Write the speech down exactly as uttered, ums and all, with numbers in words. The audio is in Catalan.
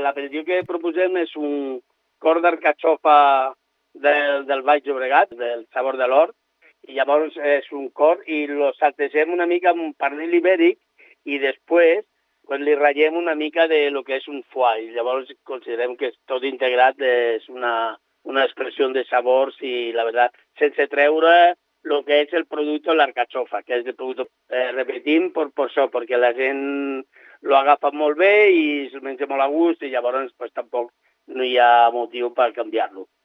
l'aperitiu que proposem és un cor d'arcatxofa del, del Baix Llobregat, del Sabor de l'Hort, i llavors és un cor i lo saltesem una mica amb un pernil ibèric i després pues, li ratllem una mica de lo que és un foie. I llavors considerem que tot integrat és una, una expressió de sabors i la veritat, sense treure el que és el producte l'arcatxofa, que és el producte, eh, repetim, per, per això, perquè la gent lo agafa molt bé i se'l menja molt a gust i llavors pues, tampoc no hi ha motiu per canviar-lo.